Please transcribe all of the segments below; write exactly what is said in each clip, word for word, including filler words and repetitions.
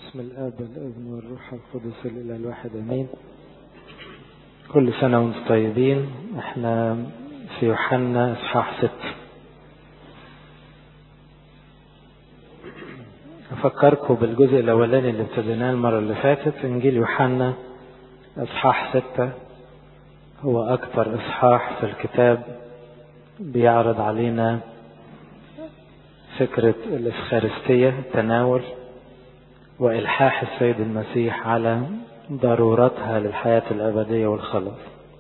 بسم الآب والابن والروح القدس الإله الواحد أمين. كل سنة وانتم طيبين. احنا في يوحنا اصحاح ست. أفكركم بالجزء الأولاني اللي ابتديناه المرة اللي فاتت. إنجيل يوحنا اصحاح ستة هو أكثر اصحاح في الكتاب بيعرض علينا فكرة الإفخارستية، التناول، وإلحاح السيد المسيح على ضرورتها للحياة الأبدية والخلاص.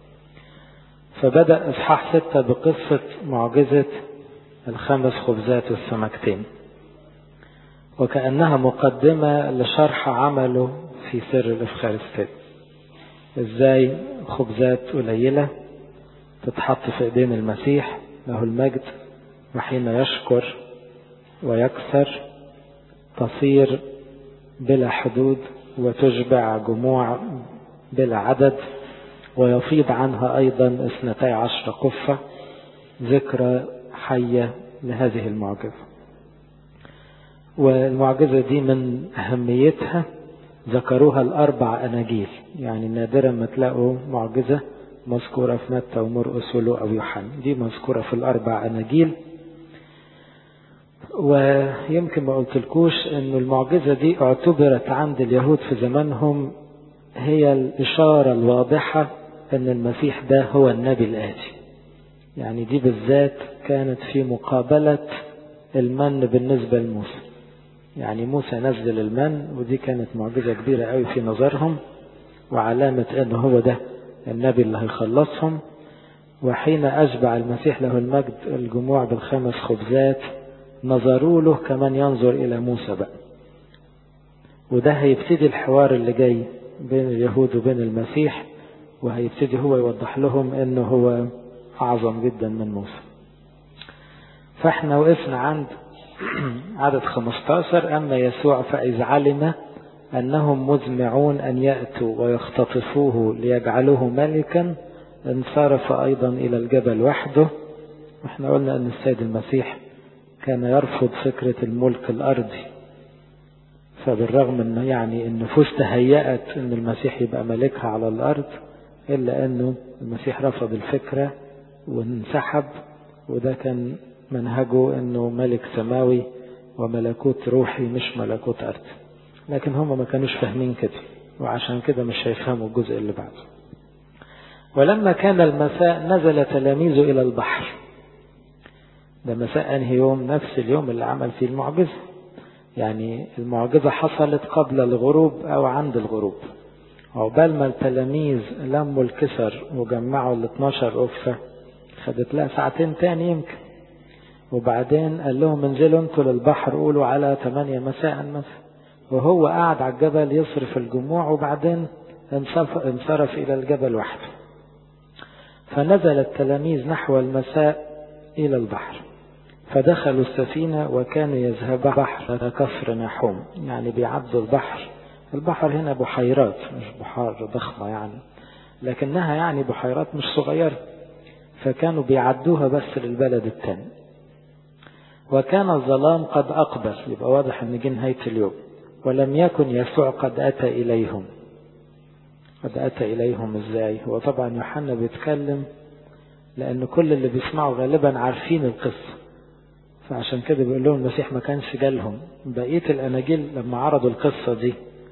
فبدأ إصحاح ستة بقصة معجزة الخمس خبزات والسمكتين، وكأنها مقدمة لشرح عمله في سر الإفخارستية. إزاي خبزات قليلة تتحط في إيدين المسيح له المجد، وحين يشكر ويكسر تصير بلا حدود وتشبع جموع بلا عدد، ويفيض عنها أيضا اثنتي عشر قفة، ذكرى حية لهذه المعجزة. والمعجزة دي من أهميتها ذكروها الأربع أناجيل، يعني نادرا ما تلاقوا معجزة مذكورة في متى ومرقس ولوقا ويوحنا، دي مذكورة في الأربع أناجيل. ويمكن ما قلتلكوش أن المعجزة دي اعتبرت عند اليهود في زمانهم هي الإشارة الواضحة أن المسيح ده هو النبي الآتي. يعني دي بالذات كانت في مقابلة المن بالنسبة لموسى. يعني موسى نزل المن، ودي كانت معجزة كبيرة قوي في نظرهم وعلامة أنه هو ده النبي اللي هيخلصهم. وحين أشبع المسيح له المجد الجموع بالخمس خبزات نظروا له كمان ينظر إلى موسى بقى. وده هيبتدي الحوار اللي جاي بين اليهود وبين المسيح، وهيبتدي هو يوضح لهم أنه هو أعظم جدا من موسى. فاحنا وقفنا عند عدد خمستاشر: أما يسوع فإذ علم أنهم مزمعون أن يأتوا ويختطفوه ليجعلوه ملكا انصرف أيضا إلى الجبل وحده. واحنا قلنا أن السيد المسيح كان يرفض فكرة الملك الأرضي، فبالرغم أنه يعني النفوس تهيأت أن المسيح يبقى ملكها على الأرض، إلا أنه المسيح رفض الفكرة وانسحب. وده كان منهجه أنه ملك سماوي وملكوت روحي مش ملكوت أرض. لكن هم ما كانوش فاهمين كده، وعشان كده مش هيفهموا الجزء اللي بعده. ولما كان المساء نزل تلاميذه إلى البحر. ده مساء أنهي يوم؟ نفس اليوم اللي عمل فيه المعجزة. يعني المعجزة حصلت قبل الغروب أو عند الغروب. عقبال ما التلاميذ لموا الكسر وجمعوا ال اتناشر قفة خدت لها ساعتين تاني يمكن. وبعدين قال لهم انزلوا انتوا للبحر قولوا على تمانية مساء مثلا. وهو قاعد على الجبل يصرف الجموع، وبعدين انصرف إلى الجبل وحده. فنزل التلاميذ نحو المساء إلى البحر، فدخلوا السفينة وكانوا يذهبوا بحر كفر نحوم. يعني بيعدوا البحر. البحر هنا بحيرات، مش بحار ضخمة يعني، لكنها يعني بحيرات مش صغيرة، فكانوا بيعدوها بس للبلد الثاني. وكان الظلام قد أقبل، يبقى واضح أن جه نهاية اليوم. ولم يكن يسوع قد أتى إليهم. قد أتى إليهم إزاي؟ هو طبعا يوحنا بيتكلم لأن كل اللي بيسمعوا غالبا عارفين القصة، فعشان كده بيقول لهم المسيح ما كانش جالهم. بقية الأناجيل لما عرضوا القصة دي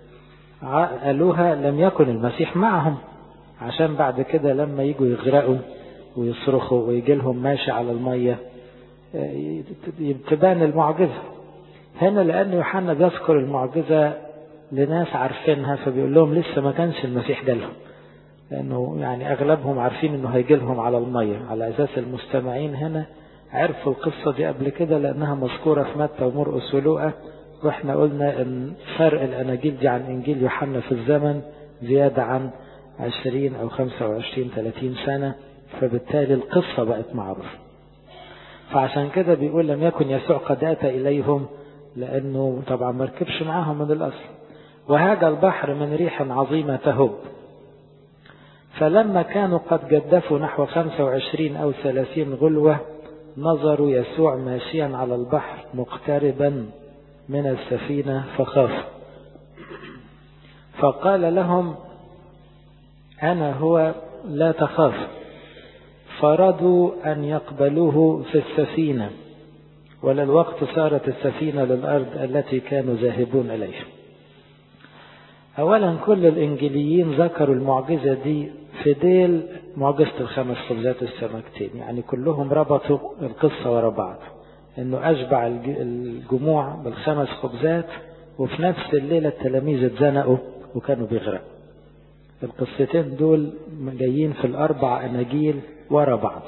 قالوها لم يكن المسيح معهم، عشان بعد كده لما يجوا يغرقوا ويصرخوا ويجي لهم ماشي على المية تبان المعجزة. هنا لأن يوحنا بيذكر المعجزة لناس عارفينها، فبيقول لهم لسه ما كانش المسيح جالهم، لأنه يعني أغلبهم عارفين أنه هيجي لهم على المية، على أساس المستمعين هنا عرفوا القصة دي قبل كده لأنها مذكورة في متى ومرقس ولوقا. وإحنا قلنا أن فرق الأناجيل دي عن إنجيل يوحنا في الزمن زيادة عن عشرين أو خمسة وعشرين ثلاثين سنة، فبالتالي القصة بقت معروفة. فعشان كده بيقول لم يكن يسوع قد أتى إليهم، لأنه طبعا مركبش معاهم من الأصل. وهاج البحر من ريح عظيمة تهب. فلما كانوا قد جدفوا نحو خمسة وعشرين أو ثلاثين غلوة نظروا يسوع ماشيا على البحر مقتربا من السفينة فخافوا. فقال لهم أنا هو لا تخاف. فرضوا أن يقبلوه في السفينة، وللوقت صارت السفينة للأرض التي كانوا ذاهبون إليها. أولا كل الإنجيليين ذكروا المعجزة دي في ديل معجزة الخمس خبزات والسمكتين، يعني كلهم ربطوا القصة ورا بعض، إنه أشبع الجموع بالخمس خبزات، وفي نفس الليلة التلاميذ اتزنقوا وكانوا بيغرقوا. القصتين دول جايين في الأربع أناجيل ورا بعض.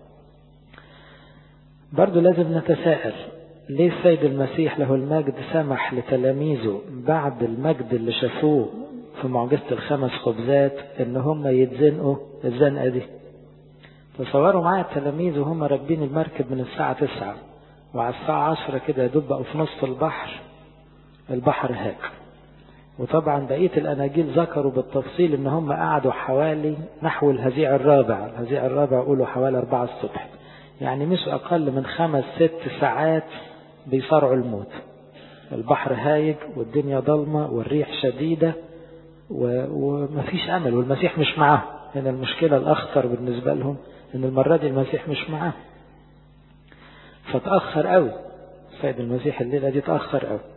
برضو لازم نتساءل ليه السيد المسيح له المجد سمح لتلاميذه بعد المجد اللي شافوه في معجزة الخمس خبزات ان هم يتزنقوا الزنقة دي. تصوروا معايا التلاميذ وهم راكبين المركب من الساعة تسعة، وعلى الساعة عشرة كده يدوب بقوا في نص البحر، البحر هاك. وطبعا بقية الأناجيل ذكروا بالتفصيل ان هم قعدوا حوالي نحو الهزيع الرابع، الهزيع الرابع قولوا حوالي أربعة الصبح، يعني مش أقل من خمس ست ساعات بيصارعوا الموت. البحر هايج والدنيا ضلمة والريح شديدة ومفيش أمل، والمسيح مش معاه. هنا المشكلة الأخطر بالنسبة لهم إن المرة دي المسيح مش معاه، فتأخر قوي السيد المسيح الليلة دي، تأخر قوي.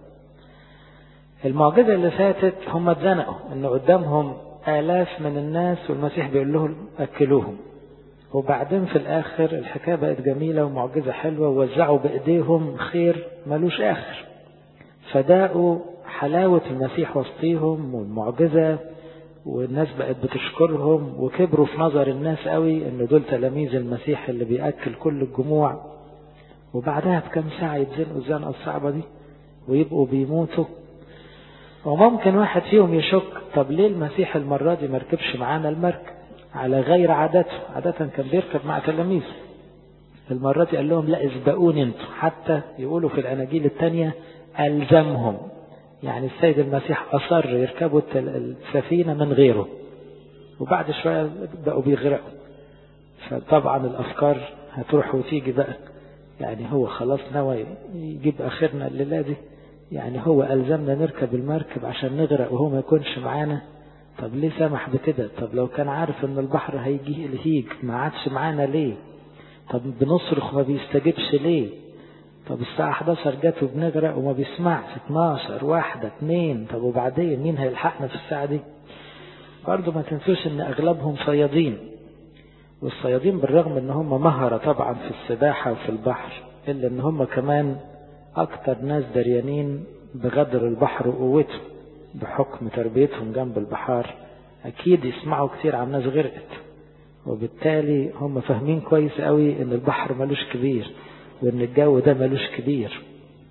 المعجزة اللي فاتت هم اتزنقوا إن قدامهم آلاف من الناس والمسيح بيقول لهم أكلوهم، وبعدين في الآخر الحكاية بقت جميلة ومعجزة حلوة، ووزعوا بإيديهم خير ملوش آخر، فداقوا حلاوة المسيح وسطيهم والمعجزة، والناس بقت بتشكرهم، وكبروا في نظر الناس قوي إن دول تلاميذ المسيح اللي بيأكل كل الجموع. وبعدها بكم ساعة يتزنقوا الزنقة الصعبة دي ويبقوا بيموتوا. وممكن واحد فيهم يشك، طب ليه المسيح المرة دي مركبش معانا المركب على غير عادته؟ عادة كان بيركب مع تلاميذ، المرة دي قال لهم لا اسبقوني انتوا. حتى يقولوا في الأناجيل التانية ألزمهم، يعني السيد المسيح أصر يركبوا السفينة من غيره، وبعد شوية بقوا بيغرقوا. فطبعا الأفكار هتروح وتيجي بقى، يعني هو خلاص نوى يجيب آخرنا الليلة دي، يعني هو ألزمنا نركب المركب عشان نغرق وهو ما يكونش معانا. طب ليه سمح بكده؟ طب لو كان عارف ان البحر هيجي الهيج ما عادش معانا ليه؟ طب بنصرخ ما بيستجيبش ليه؟ طب الساعة احد عشر جت وبنغرق وما بيسمعش، اتناشر واحدة اتنين، طب وبعدين مين هيلحقنا في الساعة دي؟ برضو ما تنسوش ان اغلبهم صيادين، والصيادين بالرغم ان هم مهرة طبعا في السباحة وفي البحر، الا ان هم كمان اكتر ناس دريانين بغدر البحر وقوته، بحكم تربيتهم جنب البحار اكيد يسمعوا كتير عن ناس غرقت، وبالتالي هم فاهمين كويس قوي ان البحر ملوش كبير وان الجو ده ملوش كبير.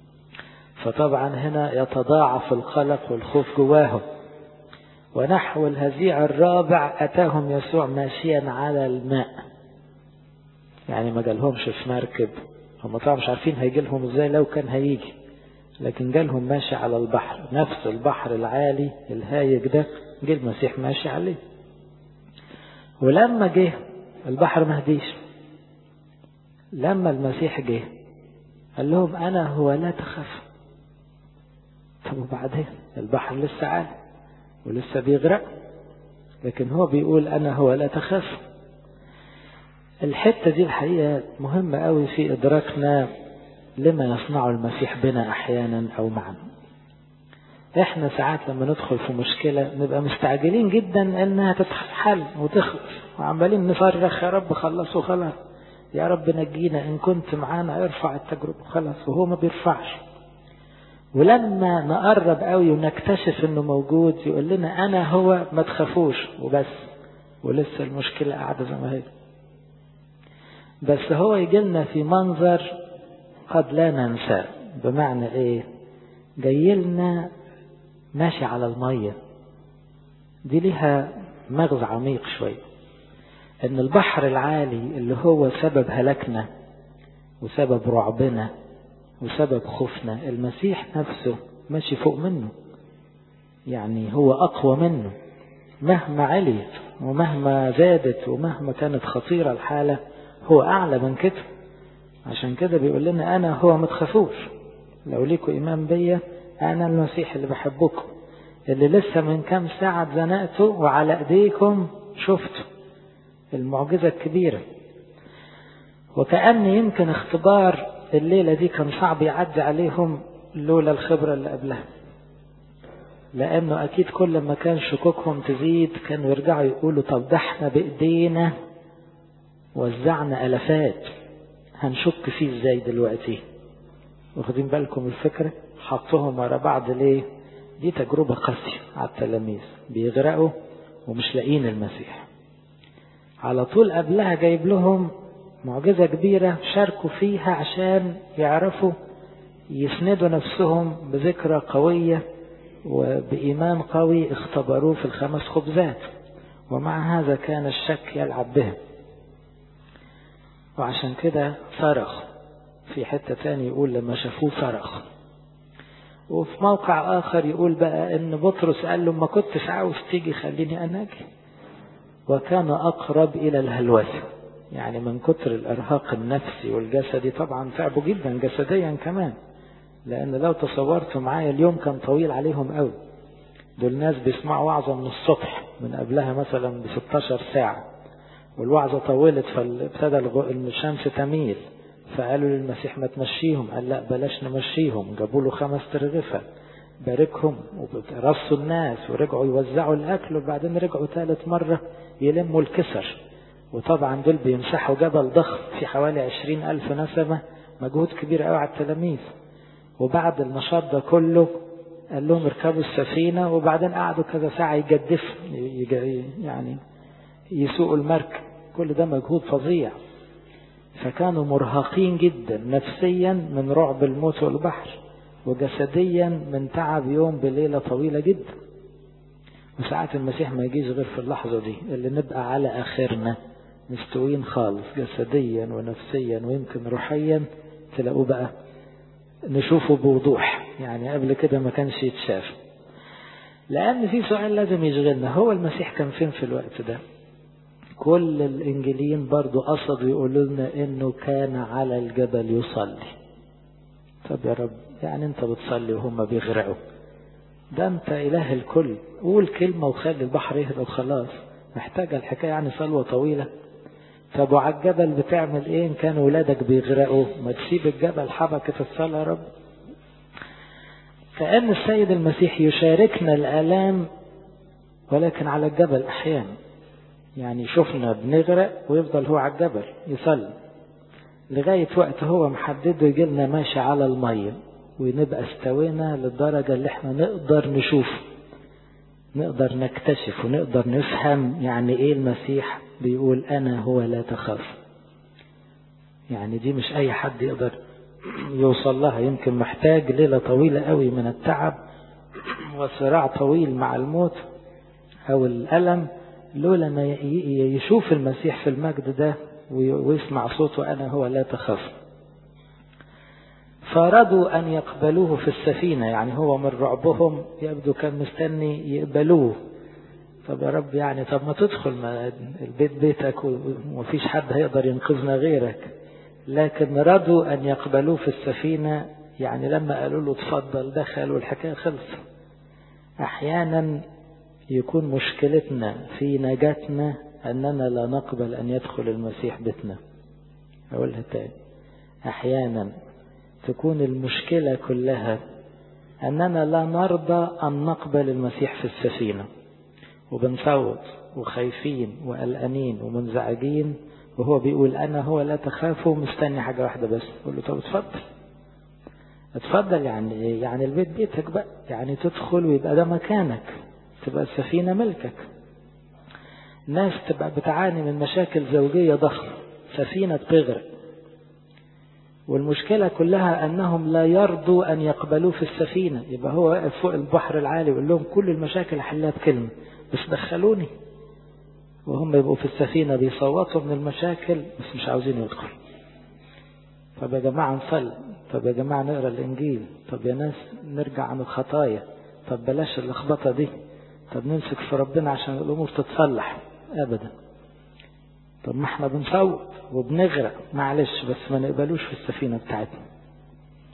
فطبعا هنا يتضاعف القلق والخوف جواهم. ونحو الهزيع الرابع اتاهم يسوع ماشيا على الماء، يعني ما جالهمش في مركب، هم طبعا مش عارفين هيجي لهم ازاي لو كان هيجي، لكن جالهم ماشي على البحر، نفس البحر العالي الهايج ده جه المسيح ماشي عليه. ولما جه البحر ما هديش، لما المسيح جه قال لهم أنا هو لا تخاف. طب وبعدين البحر لسه عالي ولسه بيغرق، لكن هو بيقول أنا هو لا تخاف. الحتة دي الحقيقة مهمة قوي في إدراكنا لما يصنع المسيح بنا أحيانا أو معنا. احنا ساعات لما ندخل في مشكلة نبقى مستعجلين جدا انها تتحل وتخلص، وعمالين نصرخ يا رب خلص وخلاص، يا رب نجينا ان كنت معانا ارفع التجربة خلاص، وهو ما بيرفعش. ولما نقرب قوي ونكتشف انه موجود يقول لنا انا هو ما تخافوش وبس، ولسه المشكلة قاعدة زي ما هي. بس هو يجيلنا في منظر قد لا ننسى. بمعنى ايه؟ جايلنا ماشي على المية. دي لها مغزى عميق شوية، ان البحر العالي اللي هو سبب هلاكنا وسبب رعبنا وسبب خوفنا، المسيح نفسه ماشي فوق منه، يعني هو اقوى منه مهما عليت ومهما زادت ومهما كانت خطيرة الحالة، هو اعلى من كده. عشان كده بيقول لنا انا هو ما تخافوش، لو ليكوا ايمان بيا انا المسيح اللي بحبكم، اللي لسه من كام ساعة اتزنقتوا وعلى ايديكم شفتوا المعجزة الكبيرة. وكأن يمكن اختبار الليلة دي كان صعب يعدي عليهم لولا الخبرة اللي قبلها، لأنه أكيد كل ما كان شكوكهم تزيد كانوا يرجعوا يقولوا طب ده احنا بإيدينا وزعنا ألفات، هنشك فيه ازاي دلوقتي؟ واخدين بالكم الفكرة؟ حطوهم ورا بعض ليه؟ دي تجربة قاسية على التلاميذ، بيغرقوا ومش لاقين المسيح. على طول قبلها جايب لهم معجزة كبيرة شاركوا فيها عشان يعرفوا يسندوا نفسهم بذكرى قوية وبإيمان قوي اختبروه في الخمس خبزات، ومع هذا كان الشك يلعب بهم، وعشان كده صرخ. في حتة تاني يقول لما شافوه صرخ. وفي موقع آخر يقول بقى إن بطرس قال له ما كنتش عاوز تيجي خليني أنا أجي، وكان أقرب إلى الهلوسة، يعني من كتر الإرهاق النفسي والجسدي طبعا تعبوا جدا جسديا كمان، لأن لو تصورتوا معايا اليوم كان طويل عليهم قوي. دول ناس بيسمعوا وعظة من الصبح من قبلها مثلا ب ستاشر ساعة، والوعظة طولت فابتدى الشمس تميل، فقالوا للمسيح ما تمشيهم، قال لا بلاش نمشيهم. جابوا له خمس ترغفة باركهم وبرصوا الناس ورجعوا يوزعوا الأكل، وبعدين رجعوا ثالث مرة يلموا الكسر. وطبعا دول بيمسحوا جبل ضخم في حوالي عشرين ألف نسمة، مجهود كبير قوي على التلاميذ. وبعد النشاط ده كله قال لهم اركبوا السفينة، وبعدين قعدوا كذا ساعة يجدفوا يعني يسوقوا المركب. كل ده مجهود فظيع، فكانوا مرهقين جدا نفسيا من رعب الموت والبحر، وجسديا من تعب يوم بليلة طويلة جدا. وساعات المسيح ما يجيش غير في اللحظة دي اللي نبقى على آخرنا مستوين خالص جسديا ونفسيا ويمكن روحيا، تلاقوه بقى نشوفه بوضوح، يعني قبل كده ما كانش يتشاف. لأن في سؤال لازم يشغلنا، هو المسيح كان فين في الوقت ده؟ كل الإنجيليين برضو قصدوا يقولوا لنا إنه كان على الجبل يصلي. طب يا رب يعني أنت بتصلي وهم بيغرقوا، ده أنت إله الكل، قول كلمة وخلي البحر يهدى وخلاص، محتاجة الحكاية يعني صلوة طويلة؟ طب وعلى الجبل بتعمل إيه إن كان ولادك بيغرقوا؟ ما تسيب الجبل حبكة الصلاة يا رب. كأن السيد المسيح يشاركنا الآلام ولكن على الجبل أحيانا، يعني شفنا بنغرق ويفضل هو على الجبل يصلي لغاية وقت هو محدده يجي لنا ماشي على المية، ونبقى استوينا للدرجة اللي احنا نقدر نشوف، نقدر نكتشف ونقدر نفهم يعني ايه المسيح بيقول انا هو لا تخاف. يعني دي مش اي حد يقدر يوصل لها، يمكن محتاج ليلة طويلة قوي من التعب وصراع طويل مع الموت او الألم لولا ما يشوف المسيح في المجد ده ويسمع صوته أنا هو لا تخاف. فأرادوا أن يقبلوه في السفينة، يعني هو من رعبهم يبدو كان مستني يقبلوه. طب يا رب يعني طب ما تدخل ما البيت بيتك ومفيش حد هيقدر ينقذنا غيرك، لكن رادوا أن يقبلوه في السفينة، يعني لما قالوا له تفضل دخل والحكاية خلص. أحيانا يكون مشكلتنا في نجاتنا أننا لا نقبل أن يدخل المسيح بيتنا. أقولها تاني، أحيانا تكون المشكلة كلها أننا لا نرضى أن نقبل المسيح في السفينة، وبنصوت وخايفين وقلقانين ومنزعجين، وهو بيقول أنا هو لا تخافوا، مستني حاجة واحدة بس، قل له طب اتفضل اتفضل. يعني يعني البيت بيتك بقى، يعني تدخل ويبقى ده مكانك، تبقى السفينة ملكك. ناس تبقى بتعاني من مشاكل زوجية ضخمة، سفينة بتغرق، والمشكلة كلها أنهم لا يرضوا أن يقبلوه في السفينة. يبقى هو واقف فوق البحر العالي ويقول لهم كل المشاكل حلها بكلمة بس دخلوني، وهم يبقوا في السفينة بيصوتوا من المشاكل بس مش عاوزين يدخل. طب يا جماعة نصلي، طب يا جماعة نقرأ الإنجيل، طب يا ناس نرجع عن الخطايا، طب بلاش اللخبطة دي، طب نمسك في ربنا عشان الأمور تتصلح. أبدا. طب ما احنا بنصوت وبنغرق، معلش بس ما نقبلوش في السفينة بتاعتنا.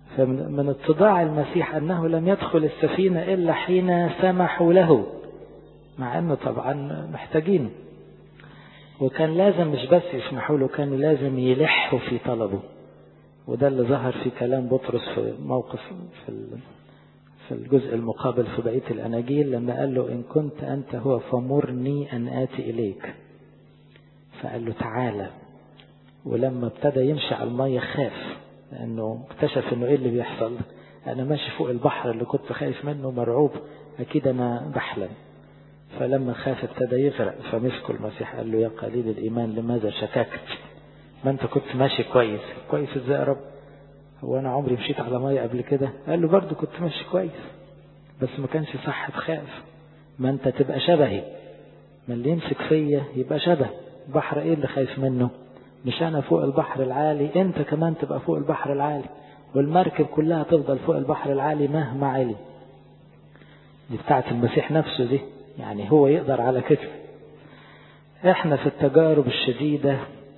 فمن اتضاع المسيح أنه لم يدخل السفينة إلا حين سمحوا له، مع أنه طبعا محتاجين، وكان لازم مش بس يسمحوا له، كانوا لازم يلحوا في طلبه. وده اللي ظهر في كلام بطرس في موقف في في الجزء المقابل في بقية الأناجيل، لما قال له إن كنت أنت هو فمرني أن آتي إليك، فقال له تعالى. ولما ابتدى يمشي على المية خاف، لأنه اكتشف إنه إيه اللي بيحصل، أنا ماشي فوق البحر اللي كنت خايف منه مرعوب، أكيد أنا بحلم. فلما خاف ابتدى يغرق، فمسكه المسيح قال له يا قليل الإيمان لماذا شككت؟ ما أنت كنت ماشي كويس. كويس إزاي يا رب؟ هو أنا عمري مشيت على مية قبل كده؟ قال له برضو كنت ماشي كويس، بس ما كانش صح تخاف. ما أنت تبقى شبهي، ما اللي يمسك فيا يبقى شبه. بحر إيه اللي خايف منه؟ مش أنا فوق البحر العالي، أنت كمان تبقى فوق البحر العالي، والمركب كلها تفضل فوق البحر العالي مهما علي. دي بتاعت المسيح نفسه دي، يعني هو يقدر على كده. احنا في التجارب الشديدة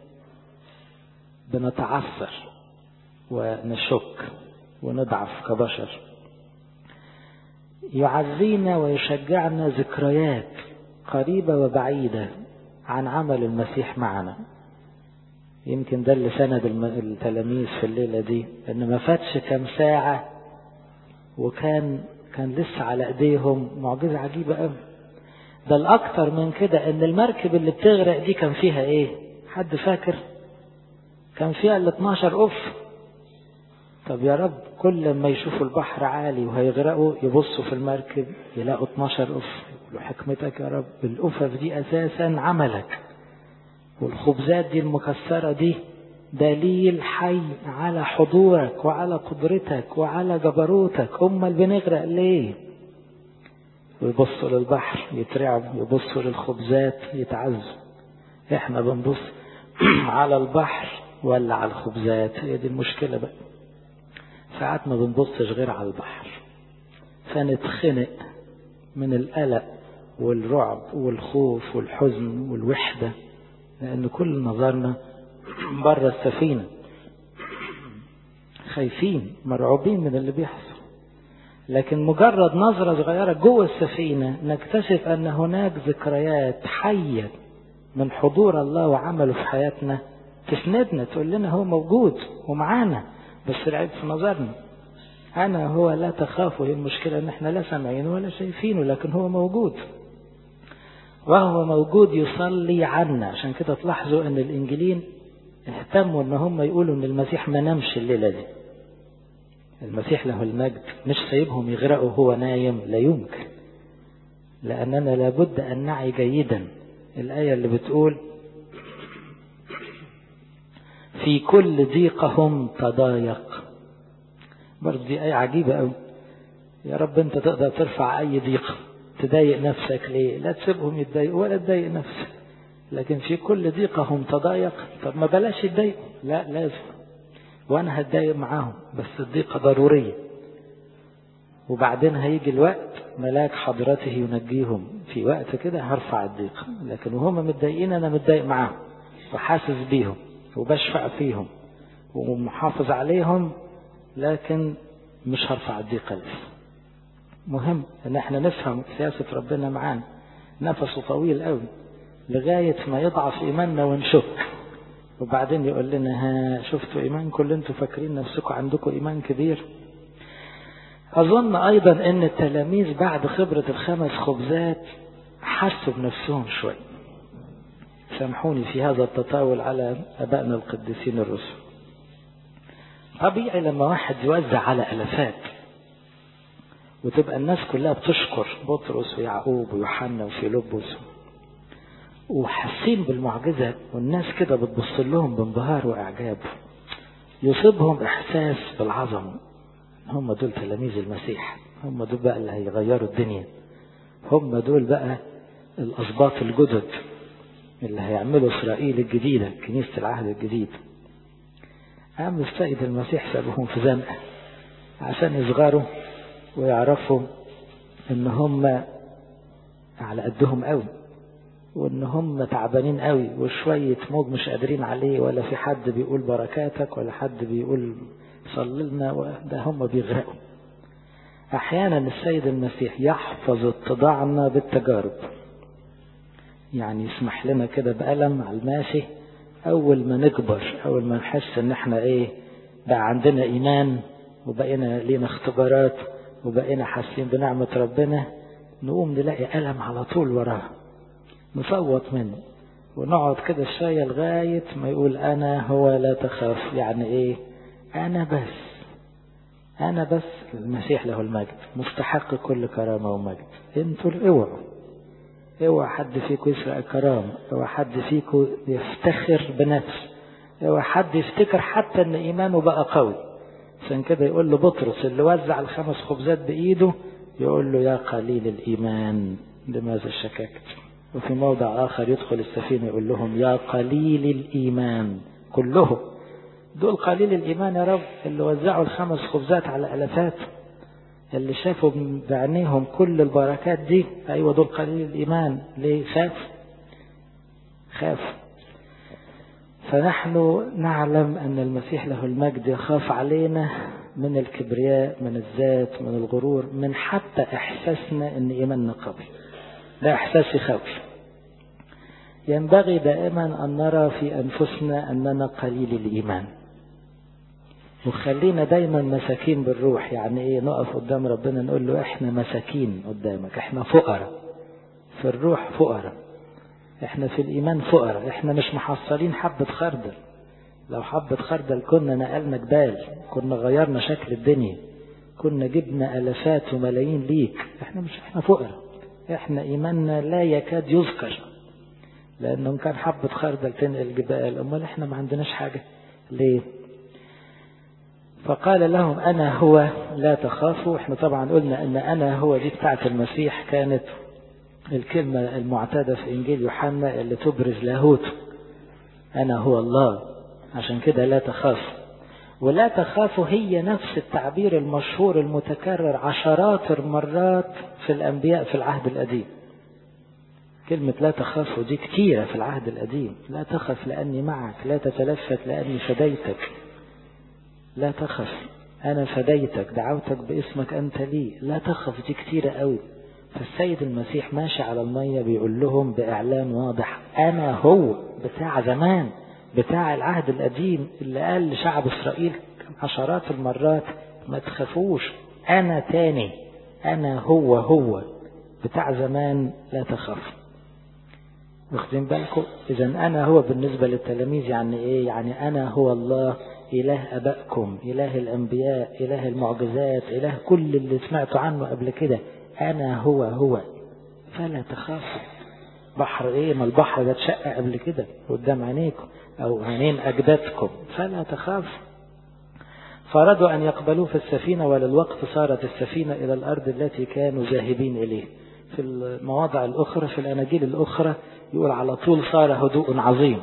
بنتعثر ونشك ونضعف كبشر. يعزينا ويشجعنا ذكريات قريبة وبعيدة عن عمل المسيح معنا. يمكن ده اللي سند التلاميذ في الليلة دي، ان ما فاتش كم ساعة وكان كان لسه على ايديهم معجزة عجيبة قوي. ده الاكتر من كده، ان المركب اللي بتغرق دي كان فيها ايه؟ حد فاكر؟ كان فيها ال اتناشر قف. طب يا رب كل ما يشوفوا البحر عالي وهيغرقوا يبصوا في المركب يلاقوا اتناشر قف. يقولوا حكمتك يا رب، القفف دي اساسا عملك، والخبزات دي المكسرة دي دليل حي على حضورك وعلى قدرتك وعلى جبروتك. امال بنغرق ليه؟ ويبصوا للبحر يترعبوا، يبصوا للخبزات يتعزوا. احنا بنبص على البحر ولا على الخبزات؟ هي دي المشكلة بقى. ساعات ما بنبصش غير على البحر، فنتخنق من القلق والرعب والخوف والحزن والوحدة، لأن كل نظرنا بره السفينة، خايفين مرعوبين من اللي بيحصل. لكن مجرد نظرة صغيرة جوه السفينة نكتشف أن هناك ذكريات حية من حضور الله وعمله في حياتنا، تسندنا، تقول لنا هو موجود ومعانا، بس العيب في نظرنا. أنا هو لا تخافوا، هي المشكلة أن احنا لا سامعينه ولا شايفينه، لكن هو موجود، وهو موجود يصلي عنا. عشان كده تلاحظوا أن الإنجيلين اهتموا أن هم يقولوا أن المسيح ما نامش الليلة دي. المسيح له المجد مش سايبهم يغرقوا هو نايم، لا يمكن، لأننا لابد أن نعي جيدا الآية اللي بتقول في كل ضيقهم تضايق. برضه دي آية عجيبة أوي. يا رب أنت تقدر ترفع أي ضيق، تضايق نفسك ليه؟ لا تسيبهم يتضايقوا ولا تضايق نفسك. لكن في كل ضيقهم تضايق، طب ما بلاش يتضايقوا، لا لازم، وأنا هتضايق معاهم، بس الضيقة ضرورية. وبعدين هيجي الوقت ملاك حضرته ينجيهم، في وقت كده هرفع الضيقة، لكن وهم متضايقين أنا متضايق معاهم وحاسس بيهم وبشفع فيهم ومحافظ عليهم، لكن مش هرفع الضيقة لسه. مهم ان احنا نفهم سياسة ربنا معانا. نفسه طويل قوي لغاية ما يضعف ايماننا ونشك، وبعدين يقول لنا ها شفتوا ايمانكم اللي انتوا فاكرين نفسكم عندكم ايمان كبير. اظن ايضا ان التلاميذ بعد خبرة الخمس خبزات حسوا بنفسهم شوي. سامحوني في هذا التطاول على ابائنا القديسين الرسل. طبيعي لما واحد يوزع على الافات وتبقى الناس كلها بتشكر بطرس ويعقوب ويوحنا وفيلبس وحاسين بالمعجزة، والناس كده بتبص لهم بانبهار واعجاب، يصيبهم احساس بالعظمة. هم دول تلاميذ المسيح، هم دول بقى اللي هيغيروا الدنيا، هم دول بقى الاسباط الجدد اللي هيعملوا اسرائيل الجديدة، كنيسة العهد الجديد. قام السيد المسيح سابهم في زنقة عشان يصغروا ويعرفوا ان هم على قدهم قوي، وان هم تعبانين قوي، وشوية موج مش قادرين عليه، ولا في حد بيقول بركاتك ولا حد بيقول صلي لنا، ده هم بيغرقوا. أحيانا السيد المسيح يحفظ اتضاعنا بالتجارب، يعني يسمح لنا كده بألم على الماشي، أول ما نكبر، أول ما نحس إن إحنا إيه بقى عندنا إيمان وبقينا لينا اختبارات وبقينا حاسين بنعمة ربنا، نقوم نلاقي ألم على طول وراه نصوت منه، ونقعد كده شوية لغاية ما يقول أنا هو لا تخاف. يعني إيه؟ أنا بس أنا بس المسيح له المجد مستحق كل كرامة ومجد. انتوا اوعوا اوعى حد فيكم يسرق كرامة، اوعى حد فيكم يفتخر بنفسه، اوعى حد يفتكر حتى ان ايمانه بقى قوي. عشان كده يقول له بطرس اللي وزع الخمس خبزات بايده، يقول له يا قليل الايمان لماذا شككت. وفي موضع اخر يدخل السفينة يقول لهم يا قليل الايمان كلهم. دول قليل الايمان يا رب، اللي وزعوا الخمس خبزات على الافات، اللي شافوا بعينيهم كل البركات دي، ايوه دول قليل الايمان. ليه؟ خاف خاف. فنحن نعلم ان المسيح له المجد يخاف علينا من الكبرياء، من الذات، من الغرور، من حتى احساسنا ان ايماننا قوي. ده احساس يخوف. ينبغي دائما ان نرى في انفسنا اننا قليل الايمان، وخلينا دايما مساكين بالروح. يعني ايه؟ نقف قدام ربنا نقول له احنا مساكين قدامك، احنا فقراء في الروح، فقراء احنا في الايمان، فقراء احنا مش محصلين حبة خردل. لو حبة خردل كنا نقلنا جبال، كنا غيرنا شكل الدنيا، كنا جبنا الافات وملايين ليك. احنا مش احنا فقراء، احنا ايماننا لا يكاد يذكر، لانه كان حبة خردل تنقل جبال، امال احنا ما عندناش حاجة ليه؟ فقال لهم أنا هو لا تخافوا. احنا طبعا قلنا أن أنا هو دي بتاعة المسيح كانت الكلمة المعتادة في إنجيل يوحنا اللي تبرز لاهوت، أنا هو الله. عشان كده لا تخافوا. ولا تخافوا هي نفس التعبير المشهور المتكرر عشرات المرات في الأنبياء في العهد القديم. كلمة لا تخافوا دي كتيرة في العهد القديم. لا تخف لأني معك، لا تتلفت لأني فديتك، لا تخف أنا فديتك، دعوتك باسمك أنت لي، لا تخف دي كتيرة قوي. فالسيد المسيح ماشي على المية بيقول لهم بإعلان واضح أنا هو بتاع زمان، بتاع العهد القديم اللي قال لشعب إسرائيل عشرات المرات ما تخافوش، أنا تاني، أنا هو هو بتاع زمان، لا تخاف. واخدين بالكم؟ إذا أنا هو بالنسبة للتلاميذ يعني إيه؟ يعني أنا هو الله إله أبائكم، إله الأنبياء، إله المعجزات، إله كل اللي سمعتوا عنه قبل كده. أنا هو هو فلا تخافوا. بحر إيه؟ ما البحر ده اتشق قبل كده قدام عينيكم أو عينين أجدادكم، فلا تخافوا. فأرادوا أن يقبلوه في السفينة، وللوقت صارت السفينة إلى الأرض التي كانوا ذاهبين إليه. في المواضع الأخرى في الأناجيل الأخرى يقول على طول صار هدوء عظيم.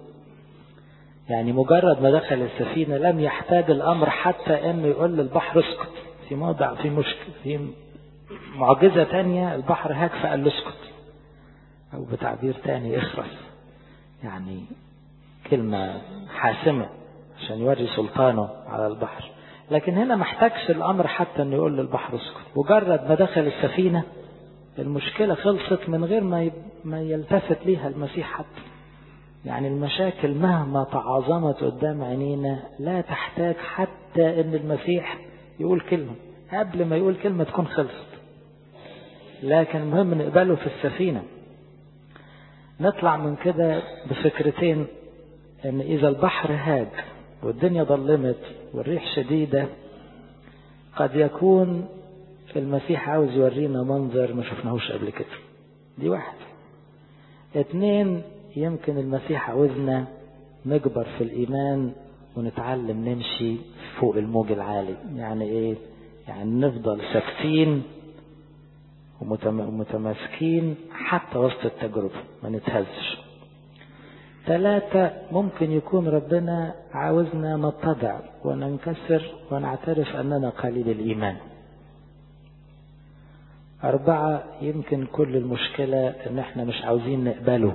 يعني مجرد ما دخل السفينة لم يحتاج الأمر حتى أنه يقول للبحر اسكت. في موضع في مشكلة في معجزة تانية البحر هاك فقال له اسكت، أو بتعبير تاني اخرس، يعني كلمة حاسمة عشان يوري سلطانه على البحر. لكن هنا ما احتاجش الأمر حتى أنه يقول للبحر اسكت. مجرد ما دخل السفينة المشكلة خلصت من غير ما ما يلتفت ليها المسيح حتى. يعني المشاكل مهما تعاظمت قدام عينينا لا تحتاج حتى ان المسيح يقول كلمة، قبل ما يقول كلمة تكون خلصت. لكن مهم نقبله في السفينة. نطلع من كده بفكرتين، ان اذا البحر هاج والدنيا ظلمت والريح شديدة، قد يكون المسيح عاوز يورينا منظر ما شفناهوش قبل كده. دي واحد. اتنين، يمكن المسيح عاوزنا نكبر في الإيمان ونتعلم نمشي فوق الموج العالي. يعني ايه؟ يعني نفضل ثابتين ومتماسكين حتى وسط التجربة، ما نتهزش. ثلاثة، ممكن يكون ربنا عاوزنا نتضع وننكسر ونعترف أننا قليل الإيمان. أربعة، يمكن كل المشكلة أن احنا مش عاوزين نقبله،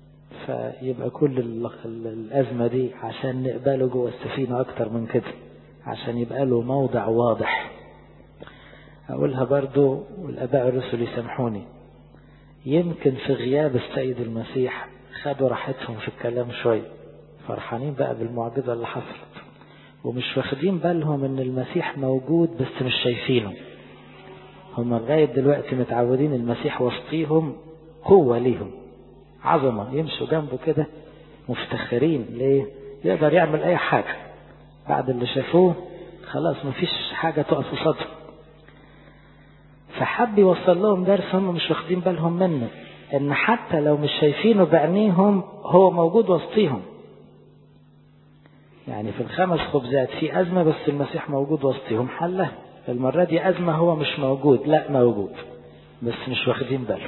فيبقى كل الأزمة دي عشان نقبله جوه السفينة أكتر من كده. عشان يبقى له موضع واضح. أقولها برضو والآباء الرسل يسامحوني، يمكن في غياب السيد المسيح خدوا راحتهم في الكلام شوي، فرحانين بقى بالمعجزة اللي حصلت، ومش واخدين بالهم ان المسيح موجود بس مش شايفينه. هم لغاية دلوقتي متعودين المسيح وسطيهم قوة ليهم، عظمة، يمشوا جنبه كده مفتخرين. ليه؟ يقدر يعمل اي حاجة. بعد اللي شافوه خلاص مفيش حاجة تقف قصاده. فحب يوصل لهم درس هم مش واخدين بالهم منه، ان حتى لو مش شايفينه بعينيهم هو موجود وسطيهم. يعني في الخمس خبزات في أزمة بس المسيح موجود وسطهم حلها. المرة دي أزمة هو مش موجود، لا موجود بس مش واخدين بالهم.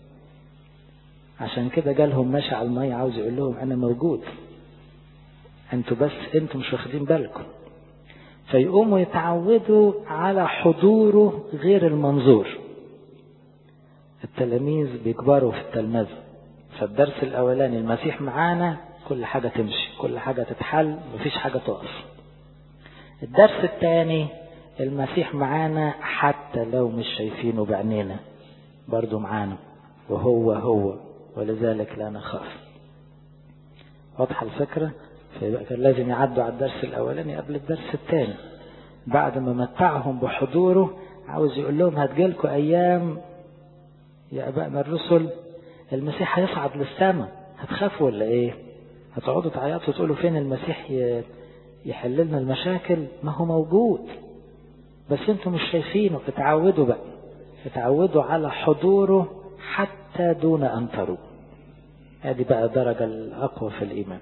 عشان كده جالهم ماشي على المية عاوز يقول لهم أنا موجود، أنتوا بس أنتوا مش واخدين بالكم. فيقوموا يتعودوا على حضوره غير المنظور. التلاميذ بيكبروا في التلمذة. فالدرس الأولاني المسيح معانا، كل حاجة تمشي، كل حاجة تتحل، مفيش حاجة تقف. الدرس الثاني المسيح معانا حتى لو مش شايفينه بعينينا، برضو معانا وهو هو ولذلك لا نخاف. واضحة الفكرة؟ فيبقى كان لازم يعدوا على الدرس الأولاني قبل الدرس الثاني. بعد ما متعهم بحضوره عاوز يقول لهم هتجيلكوا أيام يا أبائنا الرسل المسيح هيصعد للسماء، هتخافوا ولا إيه؟ هتقعدوا تعيطوا وتقولوا فين المسيح يحل لنا المشاكل؟ ما هو موجود بس انتم مش شايفينه. اتعودوا بقى، اتعودوا على حضوره حتى دون أن تروا. هذه بقى الدرجة الأقوى في الإيمان.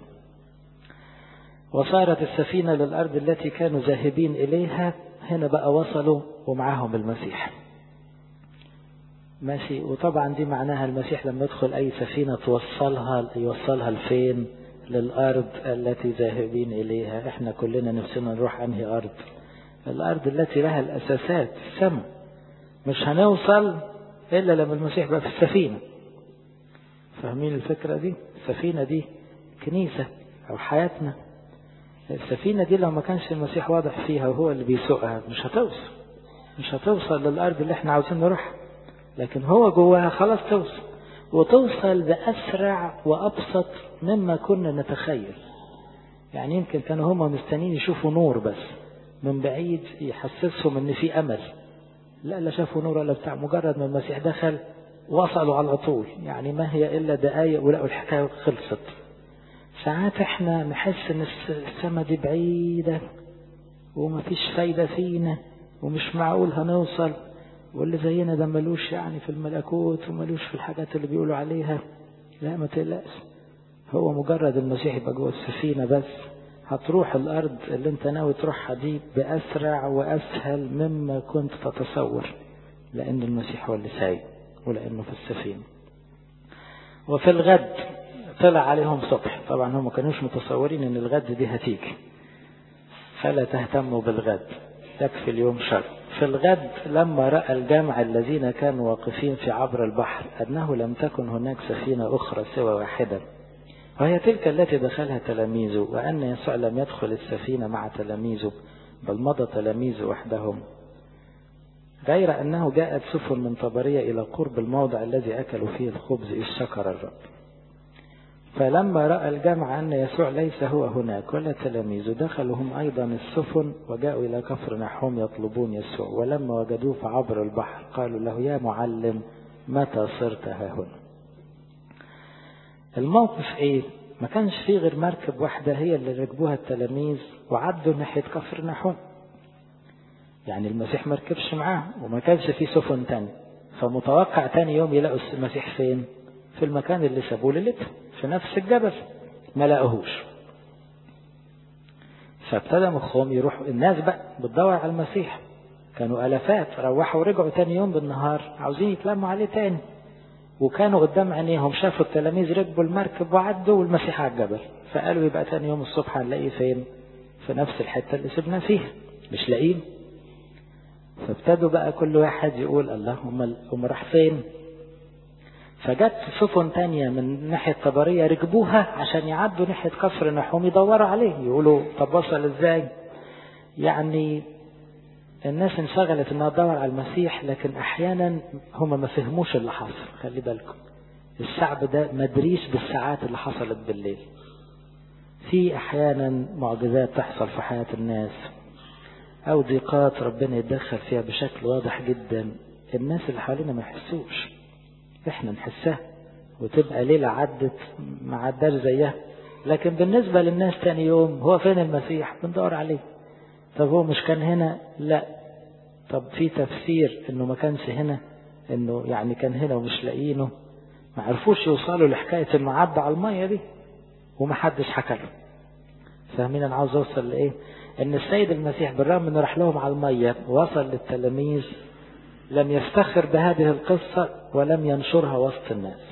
وصارت السفينة للأرض التي كانوا ذاهبين إليها. هنا بقى وصلوا ومعهم المسيح ماشي. وطبعا دي معناها المسيح لما يدخل أي سفينة توصلها يوصلها لفين؟ للأرض التي ذاهبين إليها. احنا كلنا نفسنا نروح أنهي أرض؟ الأرض التي لها الأساسات، السماء. مش هنوصل إلا لما المسيح بقى في السفينة. فاهمين الفكرة دي؟ السفينة دي كنيسة أو حياتنا. السفينة دي لو ما كانش المسيح واضح فيها وهو اللي بيسوقها مش هتوصل، مش هتوصل للأرض اللي احنا عاوزين نروح. لكن هو جواها خلاص توصل، وتوصل بأسرع وأبسط مما كنا نتخيل. يعني يمكن كانوا هما مستنين يشوفوا نور بس من بعيد يحسسهم ان في امل. لا لا شافوا نور ولا بتاع، مجرد ما المسيح دخل وصلوا على طول. يعني ما هي الا دقايق ولقوا الحكايه خلصت. ساعات احنا نحس ان السما دي بعيده ومفيش فايده فينا ومش معقول هنوصل، واللي زينا ده ملوش يعني في الملكوت وملوش في الحاجات اللي بيقولوا عليها. لا ما تقلقش، هو مجرد المسيح يبقى جوه السفينه بس هتروح الأرض اللي انت ناوي تروحها دي بأسرع وأسهل مما كنت تتصور، لأن المسيح هو اللي سايق ولأنه في السفينة. وفي الغد طلع عليهم صبح. طبعا هم كانوش متصورين ان الغد دي هتيجي، فلا تهتموا بالغد، تكفي اليوم شر. في الغد لما رأى الجمع الذين كانوا واقفين في عبر البحر أنه لم تكن هناك سفينة أخرى سوى واحدة وهي تلك التي دخلها تلاميذه، وأن يسوع لم يدخل السفينة مع تلاميذه بل مضى تلاميذه وحدهم، غير أنه جاءت سفن من طبرية إلى قرب الموضع الذي أكلوا فيه الخبز إذ شكر الرب. فلما رأى الجمع أن يسوع ليس هو هناك ولا تلاميذه دخلوا هم أيضا السفن وجاءوا إلى كفر نحوم يطلبون يسوع، ولما وجدوه فعبر البحر قالوا له يا معلم متى صرت ها هنا؟ الموقف ايه؟ ما كانش فيه غير مركب واحدة هي اللي ركبوها التلاميذ وعدوا ناحية كفر نحوم. يعني المسيح ما ركبش معاه وما كانش فيه سفن تاني، فمتوقع تاني يوم يلاقوا المسيح فين؟ في المكان اللي سابوه ليلتها في نفس الجبل. ما لقوهوش، فابتدى مخهم يروحوا. الناس بقى بتدور على المسيح، كانوا ألفات، روحوا ورجعوا تاني يوم بالنهار عاوزين يتلموا عليه تاني، وكانوا قدام عينيهم شافوا التلاميذ ركبوا المركب وعدوا والمسيح على الجبل، فقالوا يبقى تاني يوم الصبح هنلاقيه فين؟ في نفس الحتة اللي سبنا فيها، مش لاقين. فابتدوا بقى كل واحد يقول الله هم هم راح فين؟ فجت سفن تانية من ناحية طبرية ركبوها عشان يعدوا ناحية كفر نحوم يدوروا عليه، يقولوا طب وصل ازاي؟ يعني الناس انشغلت انها تدور على المسيح، لكن احيانا هم ما فهموش اللي حصل. خلي بالكم الشعب ده مدريش بالساعات اللي حصلت بالليل. في احيانا معجزات تحصل في حياة الناس او ضيقات ربنا يتدخل فيها بشكل واضح جدا، الناس اللي حوالينا ما يحسوش، احنا نحسها وتبقى ليلة عدت ما عداش زيها. لكن بالنسبة للناس تاني يوم هو فين المسيح؟ بندور عليه. طب هو مش كان هنا؟ لا. طب في تفسير انه ما كانش هنا، انه يعني كان هنا ومش لاقينه. ما عرفوش يوصلوا لحكاية انه عدى على المية دي ومحدش حكى له. فاهمين انا عاوز اوصل لايه؟ ان السيد المسيح بالرغم انه راح لهم على المية وصل للتلاميذ لم يفتخر بهذه القصة ولم ينشرها وسط الناس،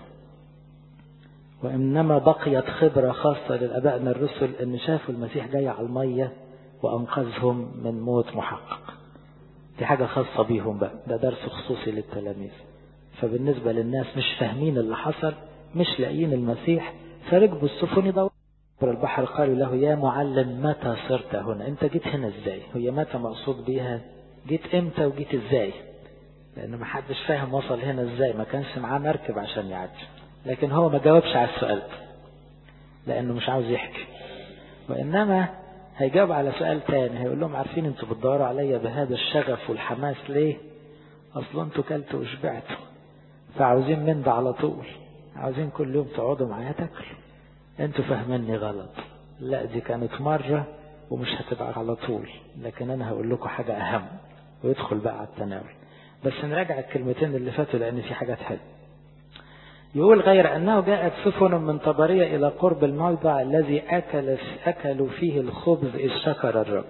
وإنما بقيت خبرة خاصة للأبائنا الرسل أن شافوا المسيح جاي على المية وأنقذهم من موت محقق. دي حاجة خاصة بيهم بقى، ده درس خصوصي للتلاميذ. فبالنسبة للناس مش فاهمين اللي حصل، مش لاقيين المسيح، فركبوا السفن يدوروا البحر. قالوا له يا معلم متى صرت هنا؟ انت جيت هنا ازاي؟ هي متى مقصود بيها؟ جيت امتى وجيت ازاي؟ لأنه ما حدش فاهم وصل هنا ازاي، ما كانش معاه مركب عشان يعدي. لكن هو ما جاوبش على السؤال لأنه مش عاوز يحكي، وإنما هيجاوب على سؤال تاني. هيقول لهم عارفين انتوا بتدوروا عليا بهذا الشغف والحماس ليه؟ أصلا انتوا كلتوا وشبعتوا فعاوزين من ده على طول، عاوزين كل يوم تقعدوا معايا تاكلوا. انتوا فاهميني غلط. لا، دي كانت مرة ومش هتبقى على طول. لكن أنا هقول لكم حاجة أهم، ويدخل بقى على التناول. بس نراجع الكلمتين اللي فاتوا لأن في حاجات حلوة. يقول غير أنه جاءت سفن من طبرية إلى قرب الموضع الذي أكل أكلوا فيه الخبز إذ شكر الرب.